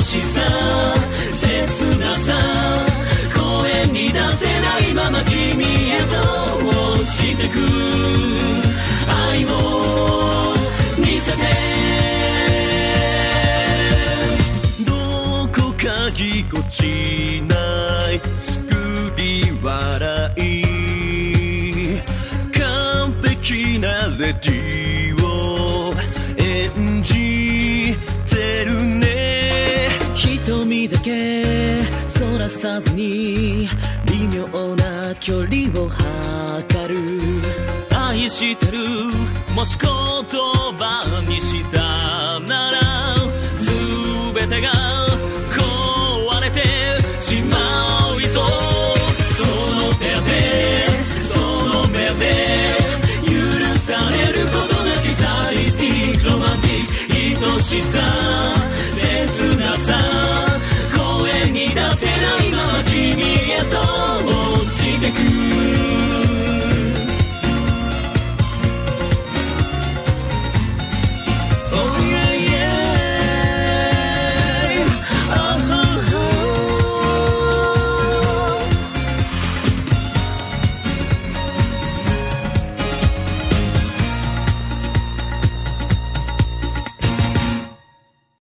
しさ切なさ声に出せないまま君へと落ちてく愛を見せてどこかぎこちない作り笑い完璧なレディを演じてるね瞳だけそらさずに微妙な距離を測る愛してるもし言葉にしたなら全てが壊れてしまういそうその手でその目で許されることなきサディスティックロマンティック愛しさ